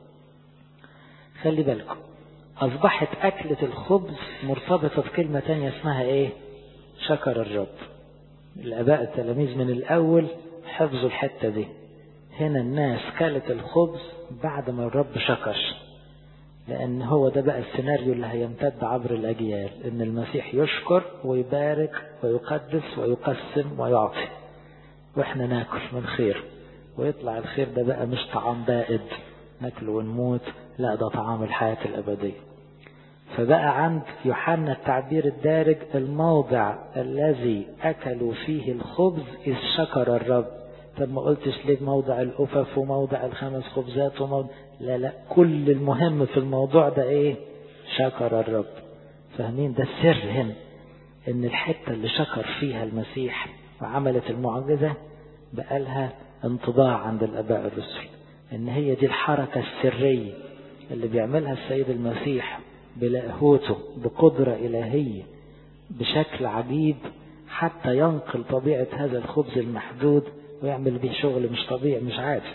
خلي بالكم أصبحت أكلة الخبز مرتبطة بكلمة تانية اسمها إيه؟ شكر الرب. الآباء التلاميذ من الأول حفظوا الحتة دي. هنا الناس كلت الخبز بعد ما الرب شكر، لأن هو ده بقى السيناريو اللي هيمتد عبر الأجيال، إن المسيح يشكر ويبارك ويقدس ويقسم ويعطي، وإحنا ناكل من خير، ويطلع الخير ده بقى مش طعام بائد ناكل ونموت، لا ده طعام الحياة الأبدية. فبقى عند يوحنا التعبير الدارج الموضع الذي أكلوا فيه الخبز إذ شكر الرب. طب ما قلتش ليه موضع الأفف وموضع الخمس خبزات وموضع؟ لا لا، كل المهم في الموضوع ده ايه؟ شكر الرب. فاهمين ده السر هنا، ان الحتة اللي شكر فيها المسيح وعملت المعجزة بقى لها انطباع عند الآباء الرسل، ان هي دي الحركة السرية اللي بيعملها السيد المسيح بلاهوته بقدرة إلهية بشكل عجيب، حتى ينقل طبيعة هذا الخبز المحدود ويعمل به شغل مش طبيعي مش عادي.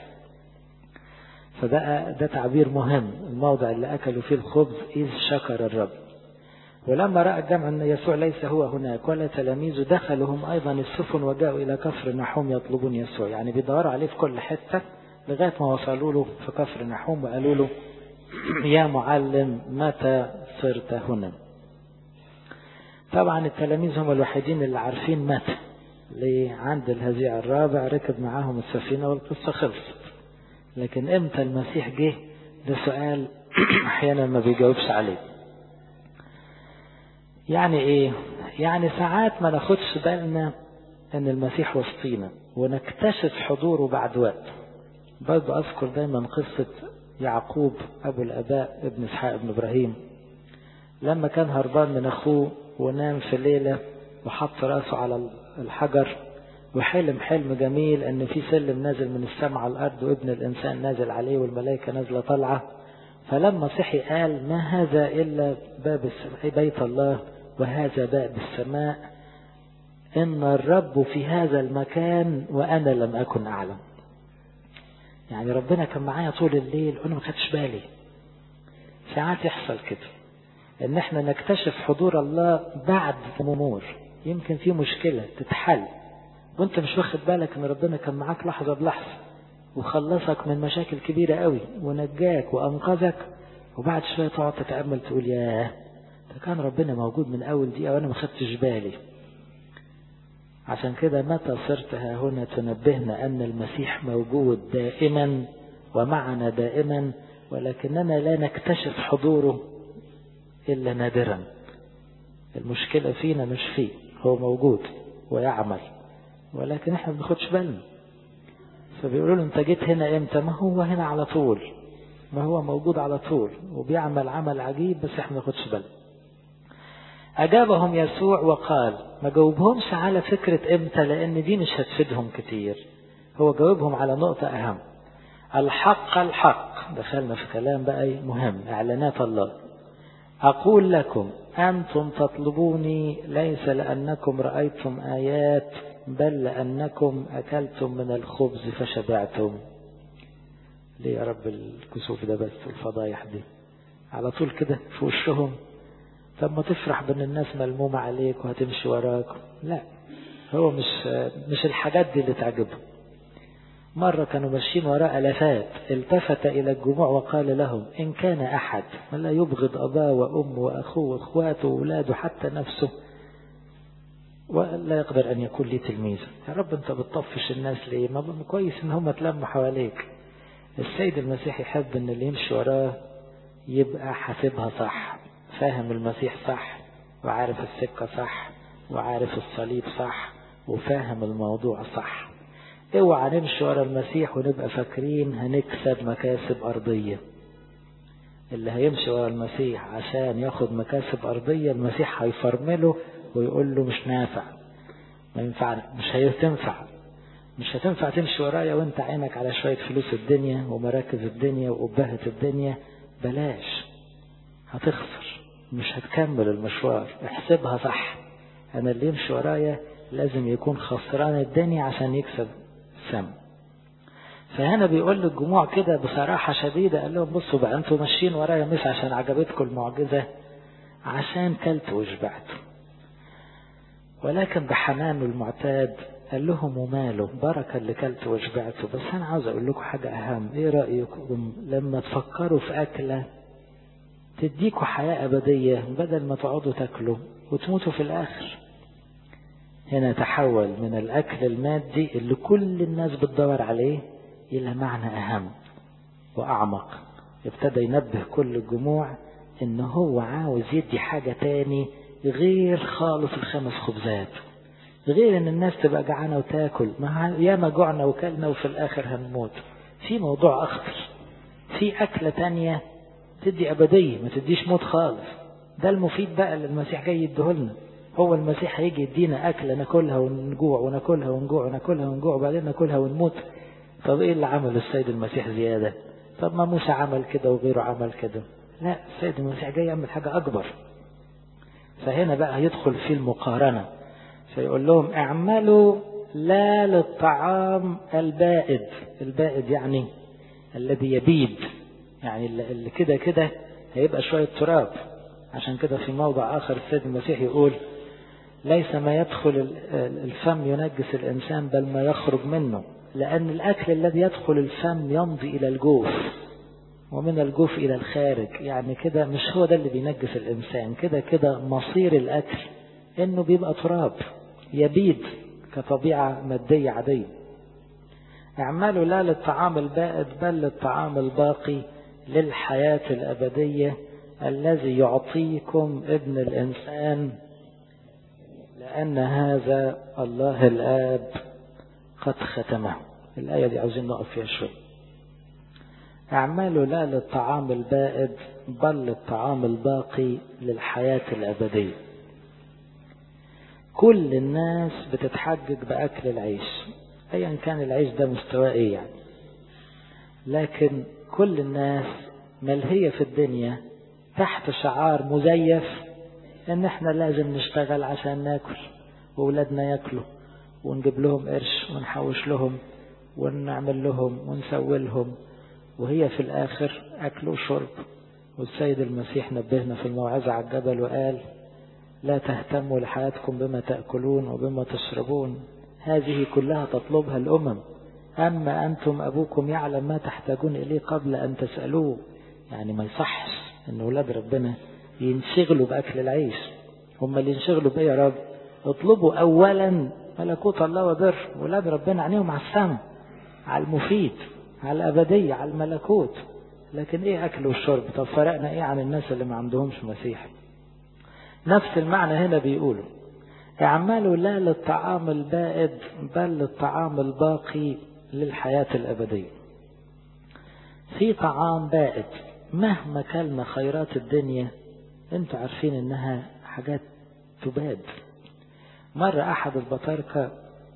فبقى ده تعبير مهم، الموضع اللي أكلوا فيه الخبز إذ شكر الرب. ولما رأى الجمع أن يسوع ليس هو هناك ولا تلاميذه دخلوا هم أيضا السفن وجاءوا إلى كفر نحوم يطلبون يسوع. يعني بيدوروا عليه في كل حتة لغاية ما وصلوا له في كفر نحوم وقالوا له يا معلم متى صرت هنا؟ طبعا التلاميذ هم الوحيدين اللي عارفين متى، ليه؟ عند الهزيع الرابع ركب معاهم السفينة والقصة خلصت. لكن امتى المسيح جه ده سؤال احيانا ما بيجاوبش عليه. يعني ايه؟ يعني ساعات ما ناخدش بالنا ان المسيح وسطينا ونكتشف حضوره بعد وقت. برضو اذكر دايما قصة يعقوب ابو الاباء ابن اسحاق ابن ابراهيم، لما كان هربان من اخوه ونام في ليلة وحط راسه على الحجر وحلم حلم جميل ان في سلم نازل من السماء على الارض وابن الانسان نازل عليه والملائكة نازلة طالعة. فلما صحي قال ما هذا الا باب بيت الله وهذا باب السماء، ان الرب في هذا المكان وانا لم اكن اعلم. يعني ربنا كان معايا طول الليل وانا ما خدتش بالي. ساعات يحصل كده ان احنا نكتشف حضور الله بعد امور يمكن في مشكلة تتحل وانت مش واخد بالك ان ربنا كان معاك لحظة بلحظة وخلصك من مشاكل كبيرة قوي ونجاك وانقذك، وبعد شوية تقعد تتأمل تقول ياه ده كان ربنا موجود من اول دقيقة وانا ما خدتش بالي. عشان كده متى صرت ها هنا تنبهنا ان المسيح موجود دائما ومعنا دائما، ولكننا لا نكتشف حضوره إلا نادرا. المشكلة فينا مش فيه، هو موجود ويعمل ولكن احنا ما بناخدش بالنا. فبيقولوا له انت جيت هنا امتى؟ ما هو هنا على طول، ما هو موجود على طول وبيعمل عمل عجيب بس احنا ما بناخدش بالنا. أجابهم يسوع وقال، ما جاوبهمش على فكرة امتى لأن دي مش هتفيدهم كتير، هو جاوبهم على نقطة أهم. الحق الحق، دخلنا في كلام بقى مهم، إعلانات الله. أقول لكم أنتم تطلبوني ليس لأنكم رأيتم آيات بل لأنكم أكلتم من الخبز فشبعتم. ليه يا رب الكسوف ده بس والفضايح دي على طول كده في وشهم؟ طب ما تفرح بأن الناس ملمومة عليك وهتمشي وراك. لا، هو مش مش الحاجات دي اللي تعجبهم. مرة كانوا ماشيين وراء ألفات، التفت إلى الجموع وقال لهم إن كان أحد لا يبغض أباه وأمه وأخوه وأخواته وأولاده حتى نفسه ولا يقدر أن يكون لي تلميذا. يا رب أنت بتطفش الناس ليه؟ ما كويس إن هم تلموا حواليك. السيد المسيح يحب أن اللي يمشي وراه يبقى حاسبها صح، فاهم المسيح صح وعارف السكة صح وعارف الصليب صح وفاهم الموضوع صح. اوعى نمشي ورا المسيح ونبقى فاكرين هنكسب مكاسب أرضية. اللي هيمشي ورا المسيح عشان ياخد مكاسب أرضية المسيح هيفرمله ويقول له مش نافع، ما ينفع، مش هتنفع مش هتنفع تمشي ورايا وانت عينك على شوية فلوس الدنيا ومراكز الدنيا وأبهة الدنيا. بلاش، هتخسر، مش هتكمل المشوار. احسبها صح، انا اللي يمشي ورايا لازم يكون خسران الدنيا عشان يكسب السما. فهنا بيقول للجموع كده بصراحة شديدة، قال لهم بصوا بقى انتوا ماشيين ورايا مش عشان عجبتكم المعجزة، عشان كلت وشبعت. ولكن بحنانه المعتاد قال لهم وماله، بركة اللي كلت وشبعته. بس انا عاوز اقول لكم حاجة اهم، ايه رأيكم لما تفكروا في اكلة تديكوا حياة أبدية بدل ما تقعدوا تاكلوا وتموتوا في الآخر؟ هنا تحول من الأكل المادي اللي كل الناس بتدور عليه إلى معنى أهم وأعمق. ابتدى ينبه كل الجموع إن هو عاوز يدي حاجة تاني غير خالص الخمس خبزات، غير إن الناس تبقى جعانة وتاكل، ما ياما جوعنا وكلنا وفي الآخر هنموت. في موضوع أخطر، في أكلة تانية تدي أبدية ما تديش موت خالص. ده المفيد بقى اللي المسيح جاي يديهولنا. هو المسيح هيجي يدينا أكلة ناكلها ونجوع وناكلها ونجوع وناكلها ونجوع وبعدين ناكلها ونموت. طب إيه اللي عمل السيد المسيح زيادة؟ طب ما موسى عمل كده وغيره عمل كده. لا، السيد المسيح جاي يعمل حاجة أكبر. فهنا بقى يدخل في المقارنة، فيقول لهم اعملوا لا للطعام البائد. البائد يعني الذي يبيد، يعني اللي كده كده هيبقى شوية تراب. عشان كده في موضع آخر السيد المسيح يقول ليس ما يدخل الفم ينجس الإنسان بل ما يخرج منه، لأن الأكل الذي يدخل الفم يمضي إلى الجوف ومن الجوف إلى الخارج. يعني كده مش هو ده اللي بينجس الإنسان، كده كده مصير الأكل إنه بيبقى تراب يبيد كطبيعة مادية عادية. اعملوا لا للطعام البائد بل للطعام الباقي للحياة الأبدية الذي يعطيكم ابن الإنسان، لأن هذا الله الآب قد ختمه. الآية دي عاوزين نقف فيها شوي. اعملوا لا للطعام البائد بل للطعام الباقي للحياة الأبدية. كل الناس بتتحجج بأكل العيش أيا كان العيش ده مستواه إيه يعني، لكن كل الناس ملهية في الدنيا تحت شعار مزيف ان احنا لازم نشتغل عشان ناكل وولادنا ياكلوا ونجيب لهم قرش ونحوش لهم ونعمل لهم ونسوي لهم، وهي في الاخر اكل وشرب. والسيد المسيح نبهنا في الموعظة على الجبل وقال لا تهتموا لحياتكم بما تأكلون وبما تشربون، هذه كلها تطلبها الأمم، أما أنتم أبوكم يعلم ما تحتاجون إليه قبل أن تسألوه. يعني ما يصحش أن أولاد ربنا ينشغلوا بأكل العيش. هم اللي ينشغلوا بإيه يا رب؟ اطلبوا أولا ملكوت الله وبر. أولاد ربنا عنيهم على السماء، على المفيد، على الأبدية، على الملكوت. لكن ايه اكل والشرب؟ طب فرقنا ايه عن الناس اللي ما عندهمش مسيح؟ نفس المعنى هنا بيقولوا اعملوا لا للطعام البائد بل للطعام الباقي للحياة الأبدية. في طعام بائد مهما كلنا خيرات الدنيا انتوا عارفين انها حاجات تباد. مرة احد البطاركة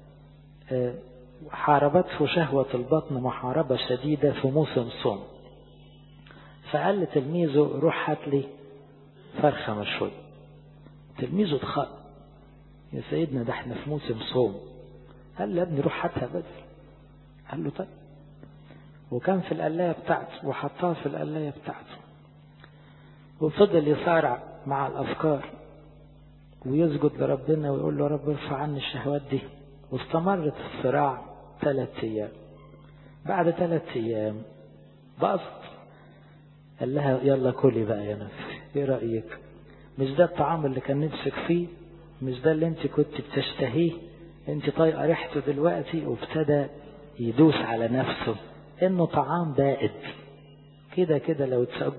حاربته شهوة البطن محاربة شديدة في موسم صوم، فقال لتلميذه روح هات لي فرخة مشوية. تلميذه اتخض، يا سيدنا ده احنا في موسم صوم. قال له يا ابني روح هاتها بدري. قال له طيب، وكان في القلاية بتاعته وحطها في القلاية بتاعته، وفضل يصارع مع الأفكار ويسجد لربنا ويقول له يا رب ارفع عني الشهوات دي. واستمرت الصراع ثلاث أيام. بعد ثلاث أيام بقصت، قال لها يلا كلي بقى يا نفسي، ايه رأيك؟ مش ده الطعام اللي كان نفسك فيه؟ مش ده اللي انت كنت بتشتهيه؟ انت طايقه ريحته دلوقتي. وابتدى يدوس على نفسه انه طعام بائد كده كده لو اتسب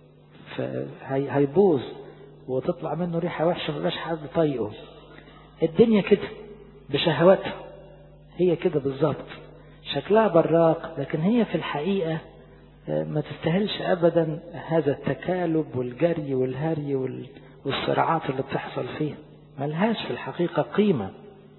هيبوظ وتطلع منه ريحه وحشه مبقاش حد طايقه. الدنيا كده بشهواتها، هي كده بالظبط، شكلها براق لكن هي في الحقيقه ما تستاهلش ابدا هذا التكالب والجري والهري والصراعات اللي بتحصل فيه، ملهاش في الحقيقة قيمة.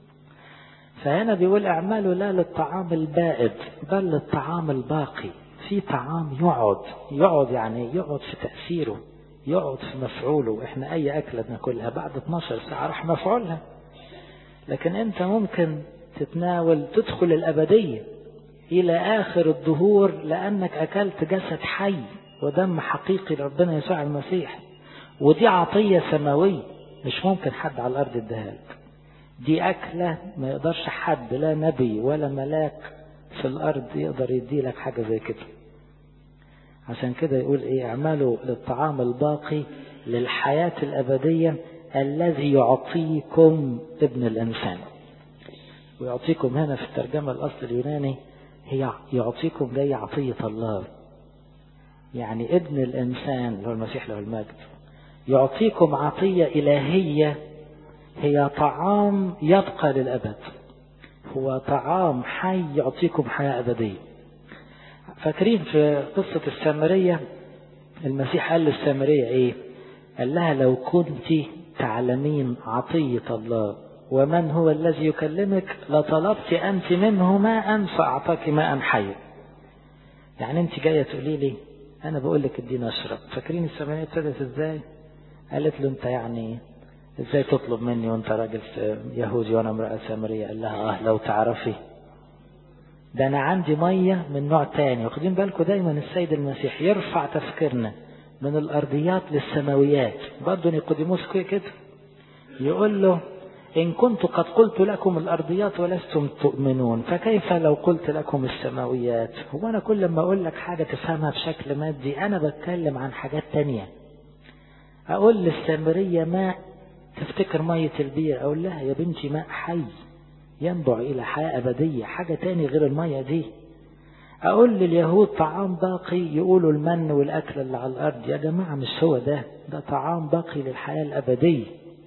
فهنا بيقول اعملوا لا للطعام البائد بل للطعام الباقي. في طعام يقعد يقعد يعني يقعد في تأثيره، يقعد في مفعوله. احنا اي اكلة بناكلها بعد اتناشر ساعة راح مفعولها، لكن انت ممكن تتناول تدخل الابدية الى اخر الدهور لانك اكلت جسد حي ودم حقيقي لربنا يسوع المسيح. ودي عطية سماوية مش ممكن حد على الارض يديها لك. دي اكلة ما يقدرش حد، لا نبي ولا ملاك في الارض يقدر يدي لك حاجة زي كده. عشان كده يقول ايه اعملوا للطعام الباقي للحياة الابدية الذي يعطيكم ابن الانسان. ويعطيكم هنا في الترجمة الاصل اليوناني هي يعطيكم جاي عطية الله، يعني ابن الانسان هو المسيح له المجد يعطيكم عطية الهية هي طعام يبقى للأبد، هو طعام حي يعطيكم حياة أبدية. فاكرين في قصة السامرية المسيح قال للسامرية ايه؟ قال لها لو كنت تعلمين عطية الله ومن هو الذي يكلمك لطلبت أنت منه ماء فأعطاك ماء حي. يعني انت جاية تقولي لي أنا بقول لك اديني أشرب. فاكرين السامرية ابتدت ازاي؟ قالت له انت يعني ازاي تطلب مني وانت راجل يهودي وانا امرأة سامرية؟ قال لها اه لو تعرفي ده انا عندي مية من نوع تاني. واخدين بالكم دايما السيد المسيح يرفع تفكيرنا من الارضيات للسماويات. برضه نيقوديموس كده يقول له ان كنت قد قلت لكم الارضيات ولستم تؤمنون فكيف لو قلت لكم السماويات؟ هو انا كل ما اقول لك حاجة تفهمها بشكل مادي انا بتكلم عن حاجات تانية. اقول للسامرية ماء تفتكر مية البير، اقول لها يا بنتي ماء حي ينبع الى حياة ابدية، حاجة تاني غير المية دي. اقول لليهود طعام باقي يقولوا المن والاكل اللي على الارض، يا جماعة مش هو ده، ده طعام باقي للحياة الابدية.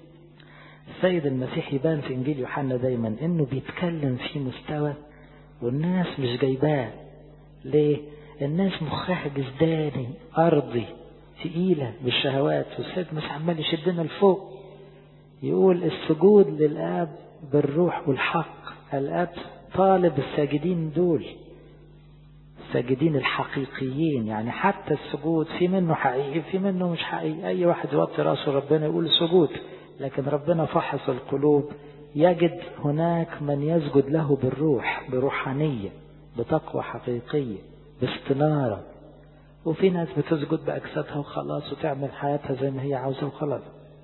السيد المسيح يبان في انجيل يوحنا دايما انه بيتكلم في مستوى والناس مش جايباه. ليه؟ الناس مخها جسداني ارضي تقيلة بالشهوات، والسيد مش عمال يشدنا لفوق. يقول السجود للآب بالروح والحق. الآب طالب الساجدين دول الساجدين الحقيقيين، يعني حتى السجود في منه حقيقي في منه مش حقيقي. أي واحد يوطي راسه ربنا يقول سجود، لكن ربنا فحص القلوب يجد هناك من يسجد له بالروح بروحانية بتقوى حقيقية باستنارة. وفي ناس بتسجد بأجسادها وخلاص وتعمل حياتها زي ما هي عاوزة وخلاص.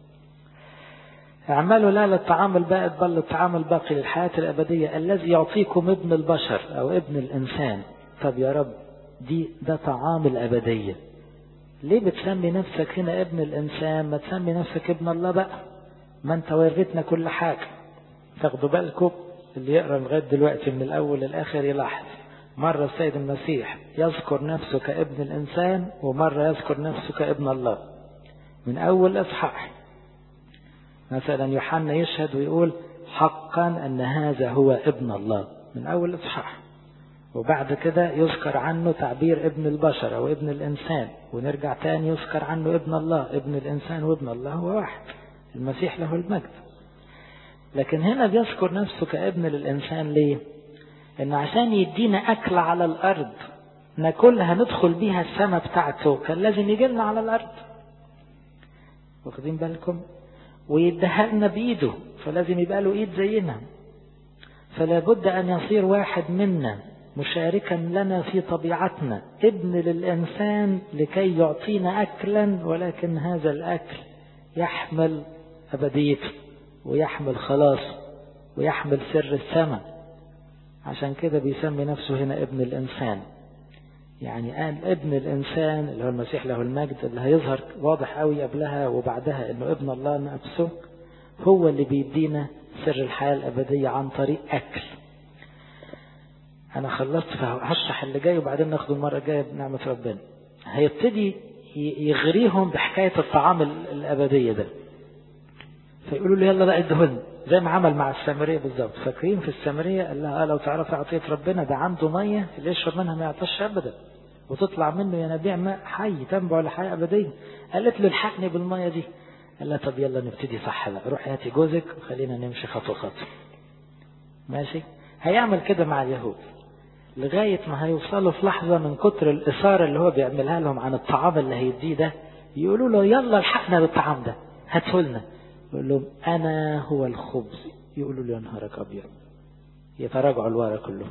اعملوا لا للطعام البائد بل للطعام الباقي للحياة الأبدية الذي يعطيكم ابن البشر أو ابن الإنسان. طب يا رب دي ده طعام الأبدية، ليه بتسمي نفسك هنا ابن الإنسان؟ ما تسمي نفسك ابن الله بقى، ما انت وريتنا كل حاجة. تاخدوا بالكم اللي يقرأ لغاية دلوقتي من الأول للآخر يلاحظ مرة السيد المسيح يذكر نفسه كابن الإنسان، ومرة يذكر نفسه كابن الله من أول إصحاح. مثلا يوحنا يشهد ويقول حقا أن هذا هو ابن الله من أول إصحاح، وبعد كده يذكر عنه تعبير ابن البشر أو ابن الإنسان، ونرجع تاني يذكر عنه ابن الله. ابن الإنسان وابن الله هو واحد، المسيح له المجد. لكن هنا بيذكر نفسه كابن للإنسان ليه؟ إن عشان يدينا أكل على الأرض ناكلها ندخل بيها السماء بتاعته، كان لازم يجي لنا على الأرض، واخدين بالكم؟ ويديها لنا بإيده، فلازم يبقى له إيد زينا، فلا بد أن يصير واحد منا مشاركا لنا في طبيعتنا، ابن للإنسان لكي يعطينا أكلا، ولكن هذا الأكل يحمل أبديته ويحمل خلاص ويحمل سر السماء. عشان كده بيسمي نفسه هنا ابن الإنسان. يعني قال ابن الإنسان اللي هو المسيح له المجد، اللي هيظهر واضح قوي قبلها وبعدها انه ابن الله نفسه، هو اللي بيدينا سر الحياة الأبدية عن طريق أكل. أنا خلصت فهشرح اللي جاي وبعدين ناخده المرة الجاية بنعمة ربنا. هيبتدي يغريهم بحكاية الطعام الأبدية ده، فيقولوا له يلا بقى ادهن، زي ما عمل مع السامرية بالظبط. فاكرين في السامرية قال لها آه لو تعرف عطية ربنا، ده عنده مية اللي يشرب منها ما يعطش أبدا، وتطلع منه ينابيع ماء حي تنبع لحياة أبدية. قالت له الحقني بالمية دي. قال لها طب يلا نبتدي صح بقى، روح هاتي جوزك وخلينا نمشي خطوة خطوة. ماشي. هيعمل كده مع اليهود لغاية ما هيوصلوا في لحظة من كتر الإثارة اللي هو بيعملها لهم عن الطعام اللي هيديه ده، يقولوا له يلا الحقنا بالطعام ده هاتهولنا. يقول لهم أنا هو الخبز. يقولوا له يا نهارك أبيض، يتراجعوا الورا كلهم.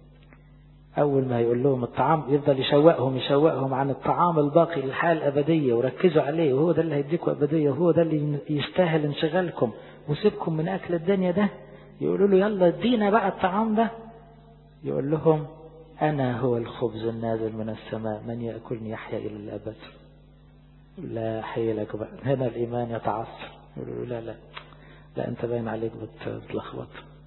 أول ما يقول لهم الطعام يفضل يشوقهم يشوقهم عن الطعام الباقي للحياة الأبدية، وركزوا عليه وهو ده اللي هيديكم أبدية وهو ده اللي يستاهل انشغالكم وسيبكم من أكل الدنيا ده. يقولوا له يلا ادينا بقى الطعام ده. يقول لهم أنا هو الخبز النازل من السماء، من يأكلني يحيا إلى الأبد. لا حيلك بقى، هنا الإيمان يتعثر. يقولوا لا لا لا أنت باين عليك بتلخبط.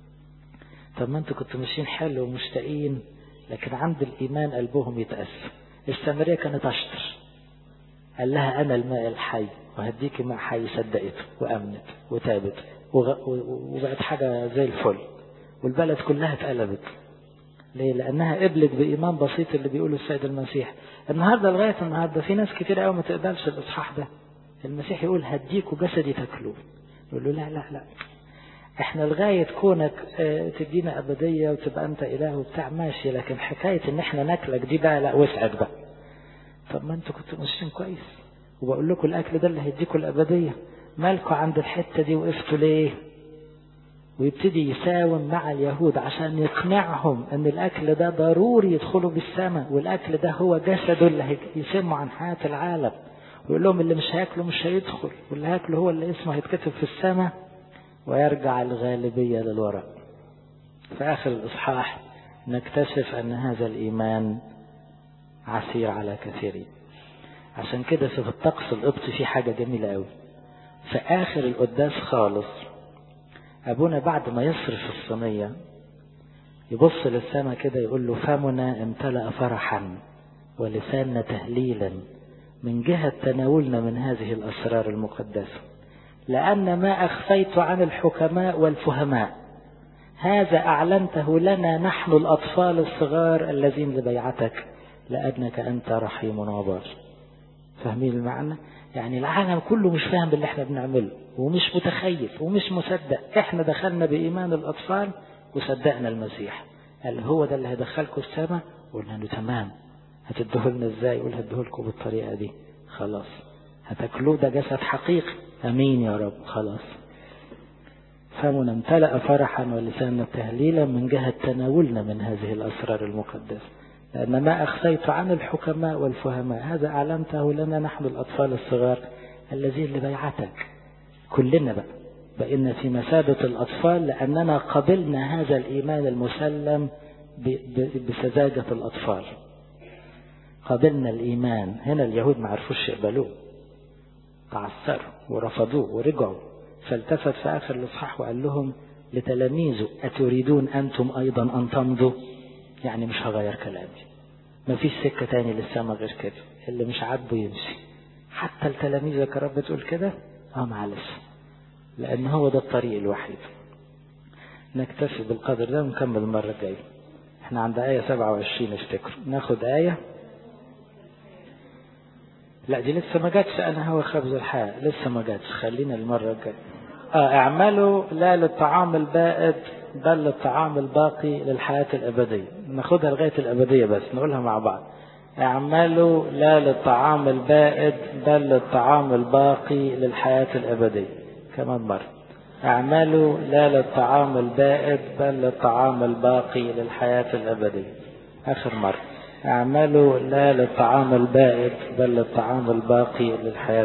طب ما أنتوا كنتوا ماشيين حلو ومشتاقين، لكن عند الإيمان قلبهم يتأثر. السامرية كانت أشطر، قال لها أنا الماء الحي وهديك ماء حي، صدقته وأمنت وتابت وبقت حاجة زي الفل، والبلد كلها اتقلبت. ليه؟ لأنها قبلت بإيمان بسيط اللي بيقوله السيد المسيح. النهاردة لغاية النهاردة في ناس كتير قوي ما تقبلش الإصحاح ده. المسيح يقول هديكوا جسدي تاكلوه، يقول له لا لا لا، احنا لغاية كونك اه تدينا أبدية وتبقى أنت إله وبتاع ماشي، لكن حكاية إن احنا ناكلك دي بقى لا، وسعك بقى. طب ما انتوا كنتوا ماشيين كويس وبقول لكم الأكل ده اللي هيديكوا الأبدية، مالكوا عند الحتة دي وقفتوا ليه؟ ويبتدي يساوم مع اليهود عشان يقنعهم ان الاكل ده ضروري يدخلوا بالسماء، والاكل ده هو جسده اللي هيسموا عن حياة العالم، ويقول لهم اللي مش هياكله مش هيدخل، واللي هياكله هو اللي اسمه هيتكتب في السماء. ويرجع الغالبية للوراء. في آخر الإصحاح نكتشف أن هذا الإيمان عسير على كثيرين. عشان كده في الطقس القبطي في حاجة جميلة قوي. في آخر القداس خالص أبونا بعد ما يصرف الصينية يبص للسماء كده يقول له فمنا امتلأ فرحا ولساننا تهليلا من جهة تناولنا من هذه الأسرار المقدسة، لأن ما أخفيت عن الحكماء والفهماء هذا أعلنته لنا نحن الأطفال الصغار الذين لبيعتك، لأنك أنت رحيم وبار. فاهمين المعنى؟ يعني العالم كله مش فاهم باللي احنا بنعمله ومش متخيل ومش مصدق. احنا دخلنا بإيمان الأطفال وصدقنا المسيح، قال هو ده اللي هيدخلكم السماء. قلنا له تمام، هتدهولنا ازاي؟ يقول هدهولكم بالطريقة دي. خلاص هتاكلوه، ده جسد حقيقي. امين يا رب. خلاص فمنا امتلأ فرحا ولساننا تهليلا من جهة تناولنا من هذه الأسرار المقدسة، لأن ما أخفيت عن الحكماء والفهماء هذا أعلنته لنا نحن الأطفال الصغار الذين لبيعتك. كلنا بقى بقينا في مثابة الأطفال، لأننا قبلنا هذا الإيمان المسلم بسذاجة الأطفال. قبلنا الإيمان. هنا اليهود ما عرفوش يقبلوه، تعثروا ورفضوه ورجعوا. فالتفت في آخر الإصحاح وقال لهم لتلاميذه أتريدون أنتم أيضا أن تمضوا؟ يعني مش هغير كلامي، مفيش سكة تاني للسماء غير كده، اللي مش عاجبه يمشي. حتى التلاميذ يا رب بتقول كده، اه معلش، لأن هو ده الطريق الوحيد. نكتفي بالقدر ده ونكمل المرة الجاية. احنا عند آية سبعة وعشرين افتكروا، ناخد آية. لا دي لسه ما جاتش، أنا هو خبز الحياة لسه ما جاتش، خلينا المرة الجاية. اه اعملوا لا للطعام البائد بل للطعام الباقي للحياة الأبدية. ناخدها لغاية الأبدية بس نقولها مع بعض. اعملوا لا للطعام البائد بل للطعام الباقي للحياة الأبدية. كمان مرة، اعملوا لا للطعام البائد بل للطعام الباقي للحياة الأبدية. آخر مرة، اعملوا لا للطعام البائد بل للطعام الباقي للحياة